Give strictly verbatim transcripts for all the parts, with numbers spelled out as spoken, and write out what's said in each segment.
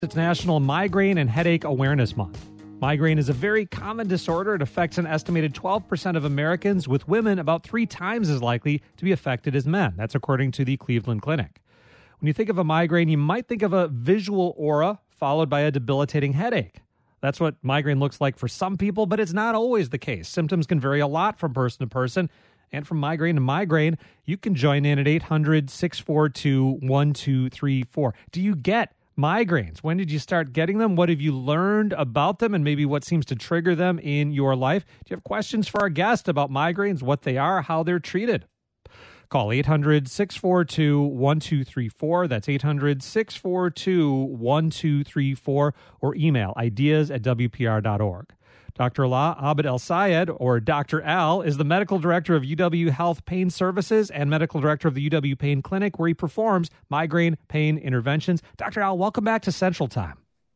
It's National Migraine and Headache Awareness Month. Migraine is a very common disorder. It affects an estimated twelve percent of Americans, with women about three times as likely to be affected as men. That's according to the Cleveland Clinic. When you think of a migraine, you might think of a visual aura followed by a debilitating headache. That's what migraine looks like for some people, but it's not always the case. Symptoms can vary a lot from person to person. And from migraine to migraine, you can join in at eight hundred, six four two, one two three four. Do you get migraines? When did you start getting them? What have you learned about them, and maybe what seems to trigger them in your life? Do you have questions for our guest about migraines, what they are, how they're treated? Call eight hundred, six four two, one two three four. That's eight hundred, six four two, one two three four, or email ideas at w p r dot org. Doctor Alaa Abed El-Sayed, or Doctor Al, is the medical director of U W Health Pain Services and medical director of the U W Pain Clinic, where he performs migraine pain interventions. Doctor Al, welcome back to Central Time.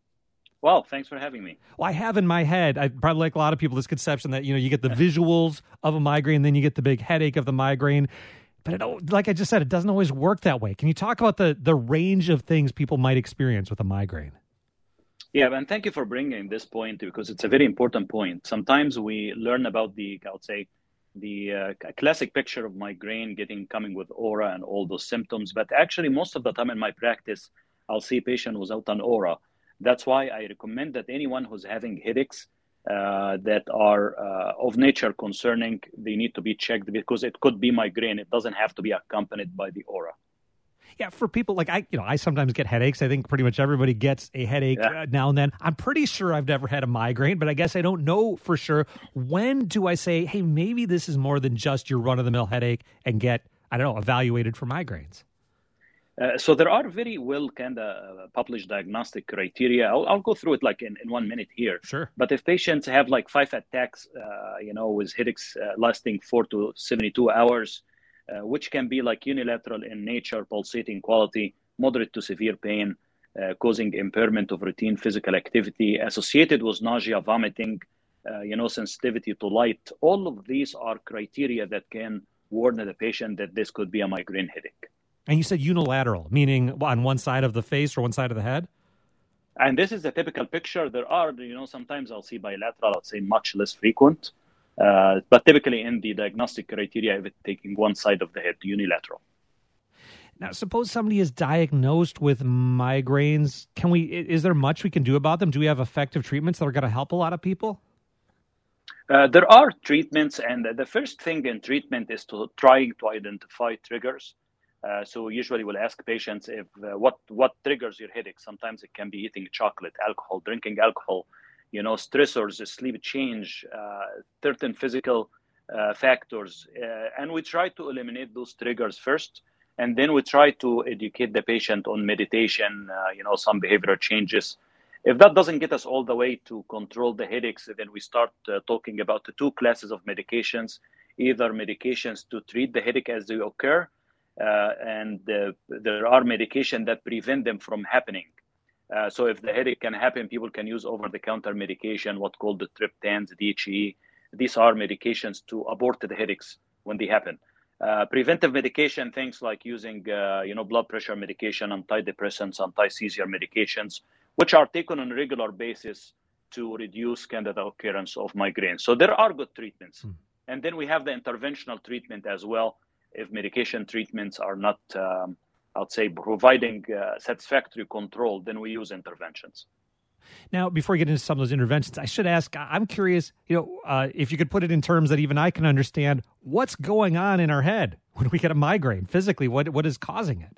Well, thanks for having me. Well, I have in my head, I probably like a lot of people, this conception that, you know, you get the visuals of a migraine, then you get the big headache of the migraine. But it, like I just said, it doesn't always work that way. Can you talk about the, the range of things people might experience with a migraine? Yeah, and thank you for bringing this point, because it's a very important point. Sometimes we learn about the, I would say, the uh, classic picture of migraine getting coming with aura and all those symptoms. But actually, most of the time in my practice, I'll see a patient without an aura. That's why I recommend that anyone who's having headaches uh, that are uh, of nature concerning, they need to be checked, because it could be migraine. It doesn't have to be accompanied by the aura. Yeah, for people like I, you know, I sometimes get headaches. I think pretty much everybody gets a headache yeah. uh, now and then. I'm pretty sure I've never had a migraine, but I guess I don't know for sure. When do I say, hey, maybe this is more than just your run-of-the-mill headache, and get, I don't know, evaluated for migraines? Uh, so there are very well kind of published diagnostic criteria. I'll, I'll go through it like in, in one minute here. Sure. But if patients have like five attacks, uh, you know, with headaches uh, lasting four to seventy-two hours, Uh, which can be like unilateral in nature, pulsating quality, moderate to severe pain, uh, causing impairment of routine physical activity, associated with nausea, vomiting, uh, you know, sensitivity to light. All of these are criteria that can warn the patient that this could be a migraine headache. And you said unilateral, meaning on one side of the face or one side of the head? And this is a typical picture. There are, you know, sometimes I'll see bilateral, I'll say much less frequent. Uh, but typically in the diagnostic criteria, if it's taking one side of the head, unilateral. Now, suppose somebody is diagnosed with migraines. Can we? Is there much we can do about them? Do we have effective treatments that are going to help a lot of people? Uh, there are treatments, and the first thing in treatment is to try to identify triggers. Uh, so usually we'll ask patients if uh, what what triggers your headache. Sometimes it can be eating chocolate, alcohol, drinking alcohol, you know, stressors, sleep change, uh, certain physical uh, factors. Uh, and we try to eliminate those triggers first. And then we try to educate the patient on meditation, uh, you know, some behavioral changes. If that doesn't get us all the way to control the headaches, then we start uh, talking about the two classes of medications, either medications to treat the headache as they occur, uh, and uh, there are medications that prevent them from happening. Uh, so if the headache can happen, people can use over-the-counter medication, what's called the triptans, D H E. These are medications to abort the headaches when they happen. Uh, preventive medication, things like using, uh, you know, blood pressure medication, antidepressants, anti-seizure medications, which are taken on a regular basis to reduce kind of the occurrence of migraine. So there are good treatments. Hmm. And then we have the interventional treatment as well. If medication treatments are not um, I'd say providing uh, satisfactory control, then we use interventions. Now, before we get into some of those interventions, I should ask, I'm curious, you know, uh, if you could put it in terms that even I can understand, what's going on in our head when we get a migraine physically? What What is causing it?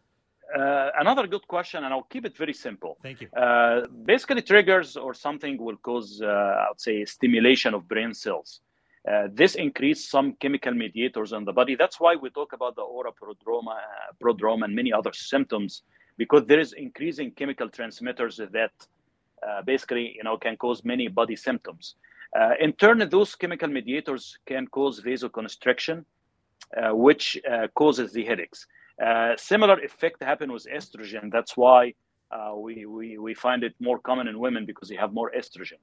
Uh, another good question, and I'll keep it very simple. Thank you. Uh, basically, triggers or something will cause, uh, I would say, stimulation of brain cells. Uh, this increases some chemical mediators in the body. That's why we talk about the aura, prodroma, uh, prodrome, and many other symptoms, because there is increasing chemical transmitters that uh, basically, you know, can cause many body symptoms. Uh, in turn, those chemical mediators can cause vasoconstriction, uh, which uh, causes the headaches. Uh, similar effect happen with estrogen. That's why uh, we, we we find it more common in women, because they have more estrogen.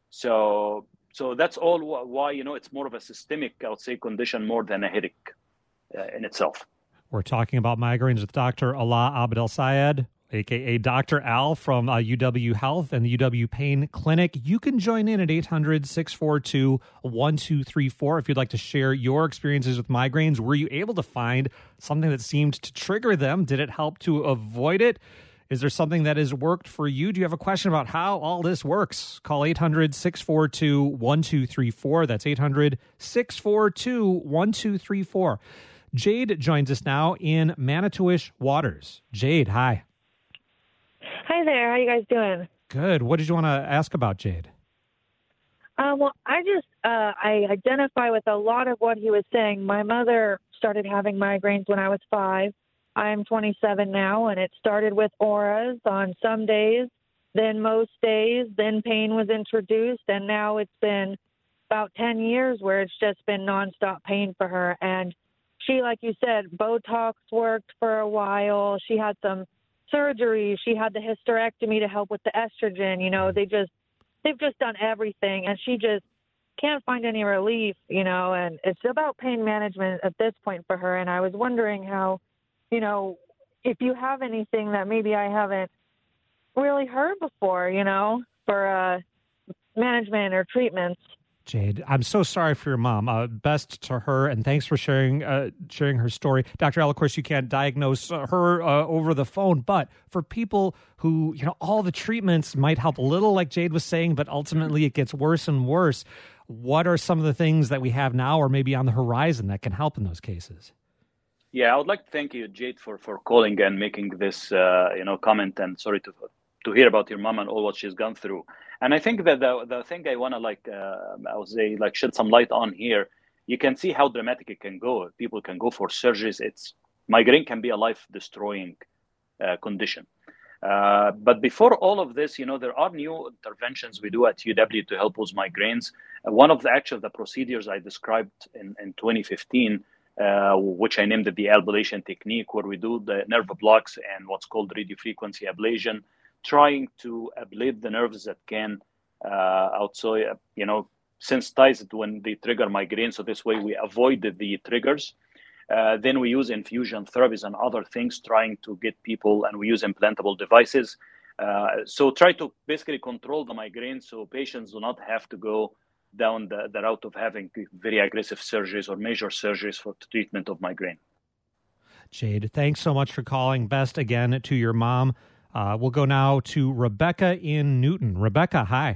So. So that's all why, you know, it's more of a systemic, I would say, condition more than a headache uh, in itself. We're talking about migraines with Doctor Alaa Abed El-Sayed. a k a. Doctor Al from uh, U W Health and the U W Pain Clinic. You can join in at eight hundred, six four two, one two three four if you'd like to share your experiences with migraines. Were you able to find something that seemed to trigger them? Did it help to avoid it? Is there something that has worked for you? Do you have a question about how all this works? Call eight hundred, six four two, one two three four. That's eight hundred, six four two, one two three four. Jade joins us now in Manitowish Waters. Jade, hi. Hi there. How you guys doing? Good. What did you want to ask about, Jade? Uh, well, I just uh, I identify with a lot of what he was saying. My mother started having migraines when I was five. I'm twenty-seven now, and it started with auras on some days, then most days, then pain was introduced, and now it's been about ten years where it's just been nonstop pain for her. And she, like you said, Botox worked for a while. She had some surgery. She had the hysterectomy to help with the estrogen. You know, they just, they've just done everything, and she just can't find any relief, you know, and it's about pain management at this point for her. And I was wondering how, you know, if you have anything that maybe I haven't really heard before, you know, for uh, management or treatments. Jade, I'm so sorry for your mom. Uh, best to her, and thanks for sharing uh, sharing her story. Doctor Al, of course, you can't diagnose uh, her uh, over the phone, but for people who, you know, all the treatments might help a little, like Jade was saying, but ultimately it gets worse and worse. What are some of the things that we have now or maybe on the horizon that can help in those cases? Yeah, I would like to thank you, Jade, for, for calling and making this, uh, you know, comment. And sorry to to hear about your mom and all what she's gone through. And I think that the the thing I want to like, uh, I would say, like shed some light on here. You can see how dramatic it can go. People can go for surgeries. It's migraine can be a life-destroying uh, condition. Uh, but before all of this, you know, there are new interventions we do at U W to help with migraines. Uh, one of the actual the procedures I described in, in twenty fifteen. Uh, which I named it the ablation technique, where we do the nerve blocks and what's called radiofrequency ablation, trying to ablate the nerves that can uh, outside, you know, sensitize it when they trigger migraine. So this way we avoid the, the triggers. Uh, then we use infusion therapies and other things, trying to get people, and we use implantable devices. Uh, so try to basically control the migraine so patients do not have to go down the, the route of having very aggressive surgeries or major surgeries for the treatment of migraine. Jade, thanks so much for calling. Best again to your mom. Uh, we'll go now to Rebecca in Newton. Rebecca, hi.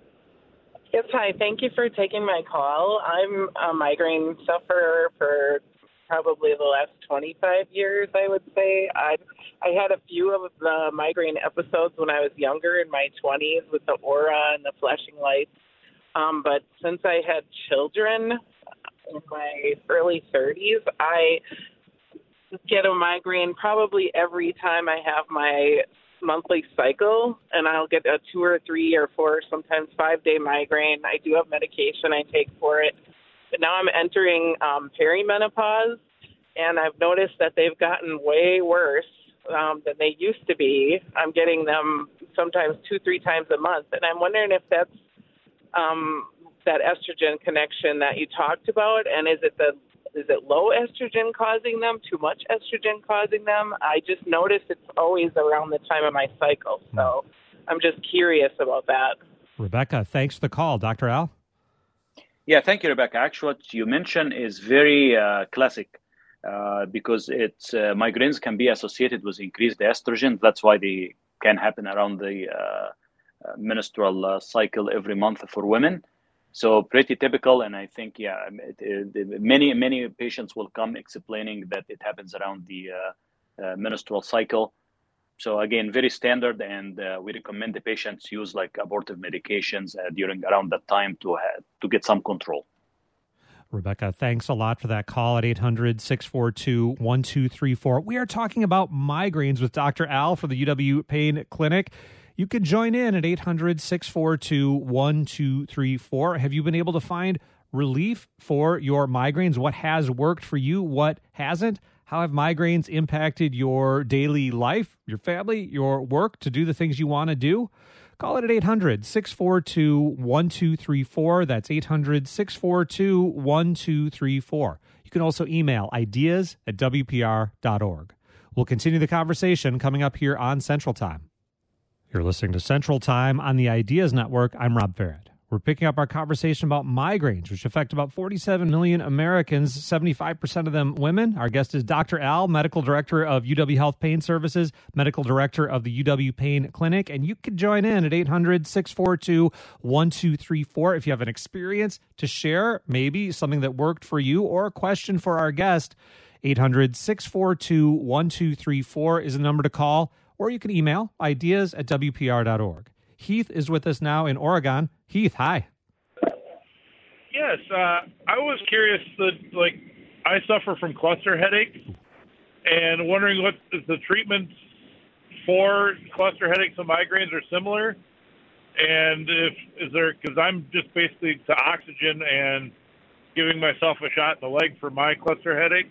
Yes, hi. Thank you for taking my call. I'm a migraine sufferer for probably the last twenty-five years, I would say. I I had a few of the migraine episodes when I was younger, in my twenties, with the aura and the flashing lights. Um, but since I had children in my early thirties, I get a migraine probably every time I have my monthly cycle, and I'll get a two or three or four, sometimes five-day migraine. I do have medication I take for it. But now I'm entering um, perimenopause, and I've noticed that they've gotten way worse um, than they used to be. I'm getting them sometimes two, three times a month, and I'm wondering if that's Um, that estrogen connection that you talked about, and is it the is it low estrogen causing them, too much estrogen causing them? I just noticed it's always around the time of my cycle, so I'm just curious about that. Rebecca, thanks for the call. Doctor Al? Yeah, thank you, Rebecca. Actually, what you mentioned is very uh, classic uh, because it's uh, migraines can be associated with increased estrogen. That's why they can happen around the uh, Uh, menstrual uh, cycle every month for women. So pretty typical. And I think, yeah, it, it, many, many patients will come explaining that it happens around the uh, uh, menstrual cycle. So again, very standard. And uh, we recommend the patients use like abortive medications uh, during around that time to, uh, to get some control. Rebecca, thanks a lot for that call at eight hundred, six four two, one two three four. We are talking about migraines with Doctor Al for the U W Pain Clinic. You can join in at eight hundred, six four two, one two three four. Have you been able to find relief for your migraines? What has worked for you? What hasn't? How have migraines impacted your daily life, your family, your work to do the things you want to do? Call it at eight hundred, six four two, one two three four. That's eight hundred, six four two, one two three four. You can also email ideas at w p r dot org. We'll continue the conversation coming up here on Central Time. You're listening to Central Time on the Ideas Network. I'm Rob Farrett. We're picking up our conversation about migraines, which affect about forty-seven million Americans, seventy-five percent of them women. Our guest is Doctor Al, Medical Director of U W Health Pain Services, Medical Director of the U W Pain Clinic. And you can join in at eight hundred, six four two, one two three four if you have an experience to share, maybe something that worked for you, or a question for our guest. eight hundred, six four two, one two three four is the number to call, or you can email ideas at w p r dot org. Heath is with us now in Oregon. Heath, hi. Yes, uh, I was curious that, like, I suffer from cluster headaches, and wondering what is the treatments for cluster headaches and migraines are similar, and if is there, because I'm just basically to oxygen and giving myself a shot in the leg for my cluster headache.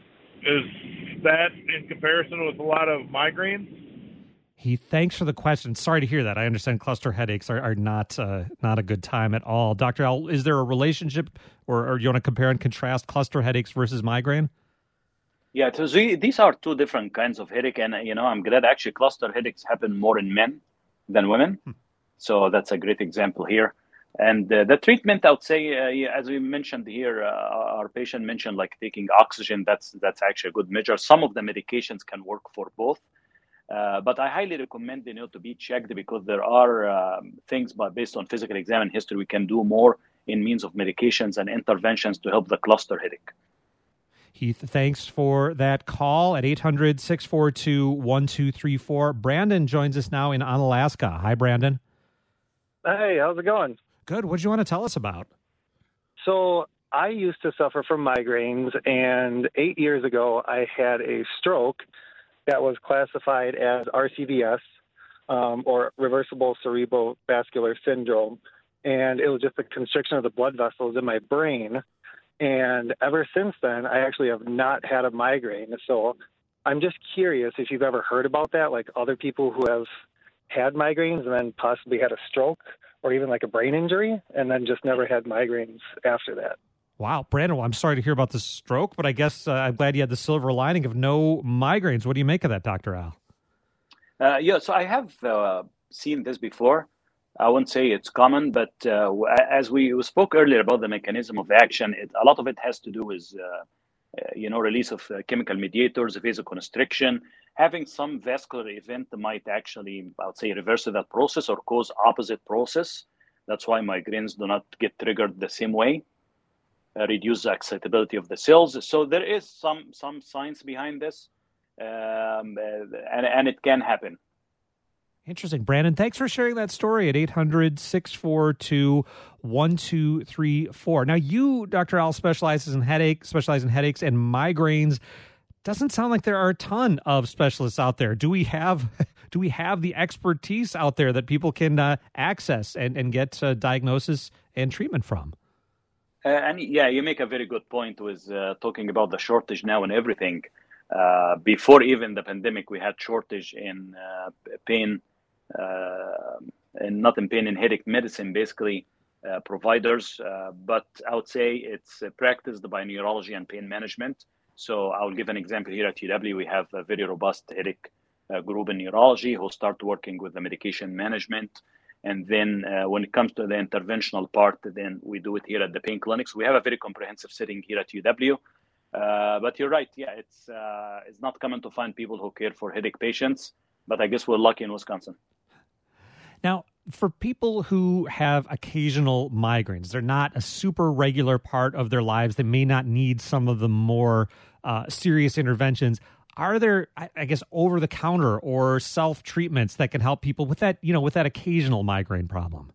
Is that in comparison with a lot of migraines? Heath, thanks for the question. Sorry to hear that. I understand cluster headaches are, are not uh, not a good time at all. Doctor Al, is there a relationship, or, or you want to compare and contrast cluster headaches versus migraine? Yeah, so these are two different kinds of headache, and you know, I'm glad actually cluster headaches happen more in men than women. Hmm. So that's a great example here. And uh, the treatment, I would say, uh, yeah, as we mentioned here, uh, our patient mentioned like taking oxygen. That's that's actually a good measure. Some of the medications can work for both. Uh, but I highly recommend you know to be checked, because there are um, things, but based on physical exam and history, we can do more in means of medications and interventions to help the cluster headache. Heath, thanks for that call at eight hundred, six four two, one two three four. Brandon joins us now in Onalaska. Hi, Brandon. Hey, how's it going? Good. What do you want to tell us about? So I used to suffer from migraines, and eight years ago I had a stroke that was classified as R C V S, um, or reversible cerebrovascular syndrome. And it was just a constriction of the blood vessels in my brain. And ever since then, I actually have not had a migraine. So I'm just curious if you've ever heard about that, like other people who have had migraines and then possibly had a stroke or even like a brain injury and then just never had migraines after that. Wow, Brandon, well, I'm sorry to hear about the stroke, but I guess uh, I'm glad you had the silver lining of no migraines. What do you make of that, Doctor Al? Uh, yeah, so I have uh, seen this before. I wouldn't say it's common, but uh, as we spoke earlier about the mechanism of action, it, a lot of it has to do with, uh, uh, you know, release of uh, chemical mediators, vasoconstriction. Having some vascular event might actually, I would say, reverse that process or cause opposite process. That's why migraines do not get triggered the same way. Uh, reduce the excitability of the cells. So there is some some science behind this, um, uh, and, and it can happen. Interesting. Brandon, thanks for sharing that story at eight hundred, six four two, one two three four. Now, you, Doctor Al, specializes in headache, specialize in headaches and migraines. Doesn't sound like there are a ton of specialists out there. Do we have do we have the expertise out there that people can uh, access and, and get uh, diagnosis and treatment from? Uh, and yeah, you make a very good point with uh, talking about the shortage now and everything. Uh, before even the pandemic, we had shortage in uh, pain, uh, and not in pain, in headache medicine, basically, uh, providers. Uh, but I would say it's uh, practiced by neurology and pain management. So I'll give an example here at U W. We have a very robust headache uh, group in neurology who start working with the medication management. And then uh, when it comes to the interventional part, then we do it here at the pain clinics. We have a very comprehensive setting here at U W. Uh, but you're right. Yeah, it's uh, it's not common to find people who care for headache patients. But I guess we're lucky in Wisconsin. Now, for people who have occasional migraines, they're not a super regular part of their lives. They may not need some of the more uh, serious interventions. Are there, I guess, over-the-counter or self-treatments that can help people with that, you know, with that occasional migraine problem?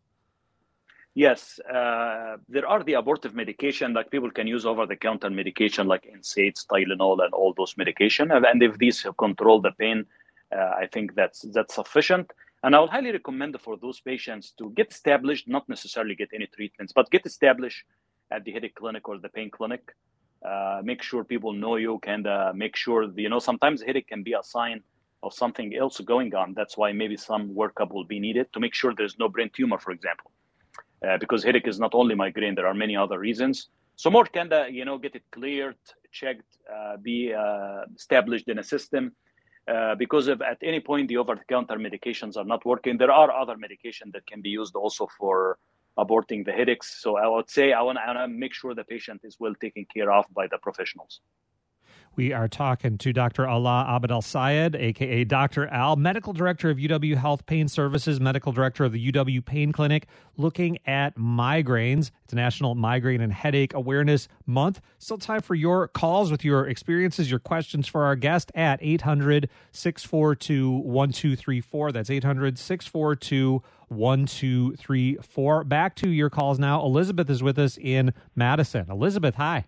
Yes, uh, there are the abortive medication, like people can use over-the-counter medication like N SAIDs, Tylenol, and all those medication. And if these control the pain, uh, I think that's that's sufficient. And I would highly recommend for those patients to get established, not necessarily get any treatments, but get established at the headache clinic or the pain clinic. Uh, make sure people know you, and uh, make sure, you know, sometimes headache can be a sign of something else going on. That's why maybe some workup will be needed to make sure there's no brain tumor, for example. Uh, because headache is not only migraine, there are many other reasons. So more kind of, you know, get it cleared, checked, uh, be uh, established in a system. uh, because if at any point the over-the-counter medications are not working, there are other medications that can be used also for aborting the headaches. So I would say I want to make sure the patient is well taken care of by the professionals. We are talking to Doctor Alaa Abed Al-Sayed, a k a. Doctor Al, Medical Director of U W Health Pain Services, Medical Director of the U W Pain Clinic, looking at migraines. It's National Migraine and Headache Awareness Month. Still time for your calls with your experiences, your questions for our guest at eight hundred, six four two, one two three four. That's eight hundred, six four two, one two three four. Back to your calls now. Elizabeth is with us in Madison. Elizabeth, hi.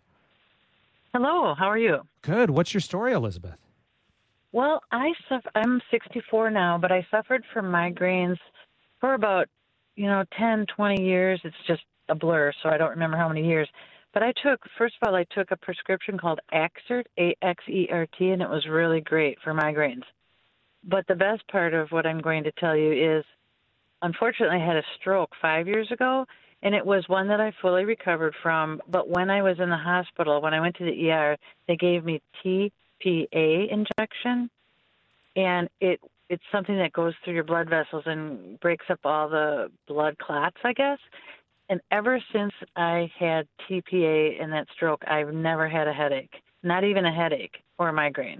Hello, how are you? Good. What's your story, Elizabeth? Well, I suffer, I'm sixty-four now, but I suffered from migraines for about, you know, ten, twenty years. It's just a blur, so I don't remember how many years. But I took, first of all, I took a prescription called Axert, A X E R T, and it was really great for migraines. But the best part of what I'm going to tell you is, unfortunately, I had a stroke five years ago, and it was one that I fully recovered from. But when I was in the hospital, when I went to the E R, they gave me T P A injection, and it it's something that goes through your blood vessels and breaks up all the blood clots, I guess. And ever since I had T P A and that stroke, I've never had a headache, not even a headache or a migraine.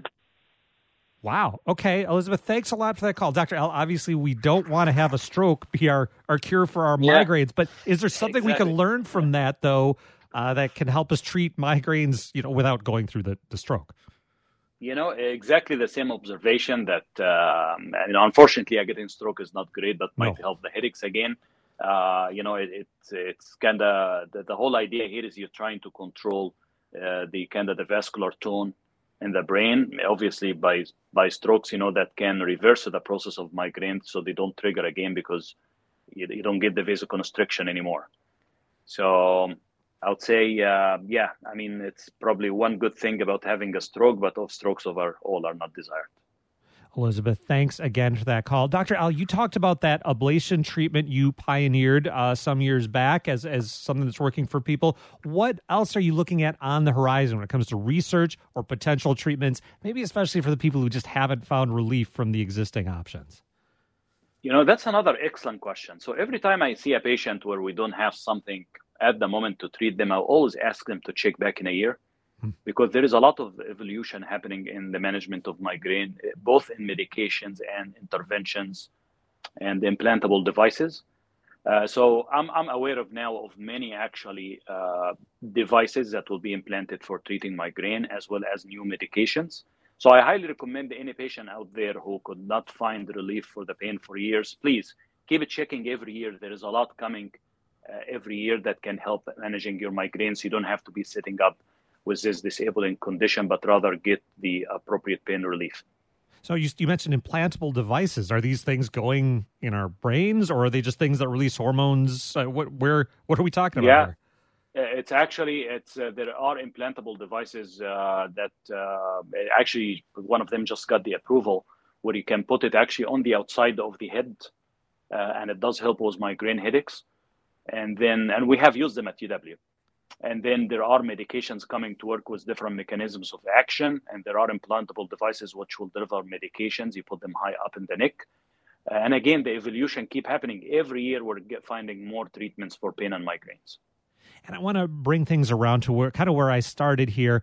Wow. Okay, Elizabeth, thanks a lot for that call. Doctor Al, obviously we don't want to have a stroke be our, our cure for our yeah. migraines, but is there something exactly. we can learn from that, though, uh, that can help us treat migraines, you know, without going through the, the stroke? You know, exactly the same observation that, um, you know, unfortunately, a getting stroke is not great, but might no. help the headaches again. Uh, you know, it, it's it's kind of, the, the whole idea here is you're trying to control uh, the kind of the vascular tone in the brain. Obviously, by by strokes, you know, that can reverse the process of migraine, so they don't trigger again because you, you don't get the vasoconstriction anymore. So I would say, uh, yeah, I mean, it's probably one good thing about having a stroke, but all strokes overall are not desired. Elizabeth, thanks again for that call. Doctor Al, you talked about that ablation treatment you pioneered uh, some years back as, as something that's working for people. What else are you looking at on the horizon when it comes to research or potential treatments, maybe especially for the people who just haven't found relief from the existing options? You know, that's another excellent question. So every time I see a patient where we don't have something at the moment to treat them, I'll always ask them to check back in a year. Because there is a lot of evolution happening in the management of migraine, both in medications and interventions and implantable devices. Uh, so I'm, I'm aware of now of many actually uh, devices that will be implanted for treating migraine as well as new medications. So I highly recommend any patient out there who could not find relief for the pain for years, please keep it checking every year. There is a lot coming uh, every year that can help managing your migraines. You don't have to be sitting up with this disabling condition, but rather get the appropriate pain relief. So you, you mentioned implantable devices. Are these things going in our brains, or are they just things that release hormones? Uh, what, where, what are we talking about yeah. here? It's actually, it's uh, there are implantable devices uh, that uh, actually, one of them just got the approval, where you can put it actually on the outside of the head, uh, and it does help with migraine headaches. And then, and we have used them at U W. And then there are medications coming to work with different mechanisms of action. And there are implantable devices which will deliver medications. You put them high up in the neck. And again, the evolution keep happening. Every year we're get, finding more treatments for pain and migraines. And I want to bring things around to where, kind of where I started here.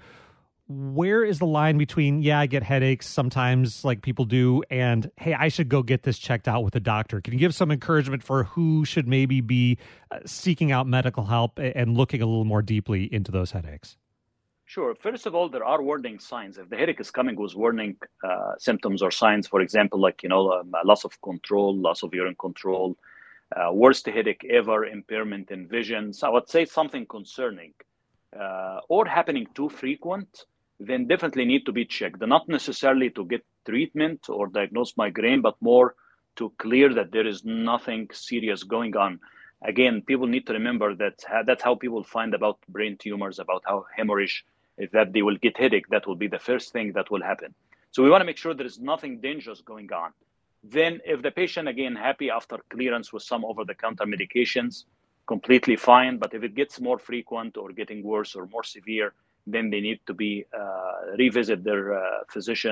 Where is the line between, yeah, I get headaches sometimes like people do, and, hey, I should go get this checked out with a doctor? Can you give some encouragement for who should maybe be uh, seeking out medical help and looking a little more deeply into those headaches? Sure. First of all, there are warning signs. If the headache is coming with warning uh, symptoms or signs, for example, like, you know, um, loss of control, loss of urine control, uh, worst headache ever, impairment in vision, so I would say something concerning, uh, or happening too frequent, then definitely need to be checked. Not necessarily to get treatment or diagnose migraine, but more to clear that there is nothing serious going on. Again, people need to remember that that's how people find about brain tumors, about how hemorrhage, if that they will get headache, that will be the first thing that will happen. So we want to make sure there is nothing dangerous going on. Then if the patient, again, happy after clearance with some over-the-counter medications, completely fine. But if it gets more frequent or getting worse or more severe, then they need to be uh, revisit their uh, physician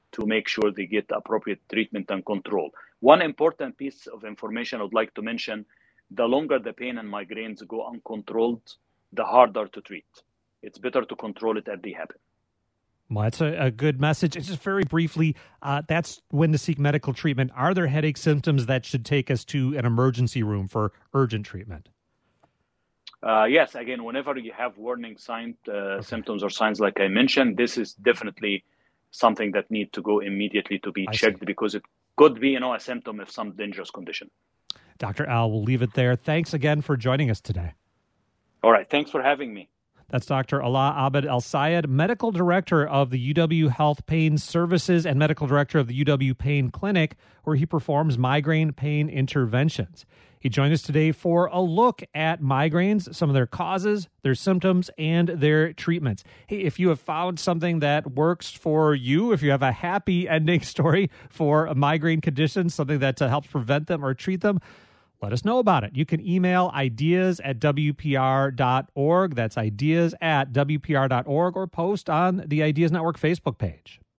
to make sure they get appropriate treatment and control. One important piece of information I would like to mention, the longer the pain and migraines go uncontrolled, the harder to treat. It's better to control it as they happen. Well, that's a, a good message. It's just very briefly, uh, that's when to seek medical treatment. Are there headache symptoms that should take us to an emergency room for urgent treatment? Uh, yes, again, whenever you have warning signs, uh, okay. symptoms or signs like I mentioned, this is definitely something that need to go immediately to be I checked see. because it could be, you know, a symptom of some dangerous condition. Doctor Al, we'll leave it there. Thanks again for joining us today. All right. Thanks for having me. That's Doctor Alaa Abed El-Sayed, Medical Director of the U W Health Pain Services and Medical Director of the U W Pain Clinic, where he performs migraine pain interventions. He joined us today for a look at migraines, some of their causes, their symptoms, and their treatments. Hey, if you have found something that works for you, if you have a happy ending story for a migraine condition, something that uh, helps prevent them or treat them, let us know about it. You can email ideas at W P R dot org. That's ideas at W P R dot org, or post on the Ideas Network Facebook page.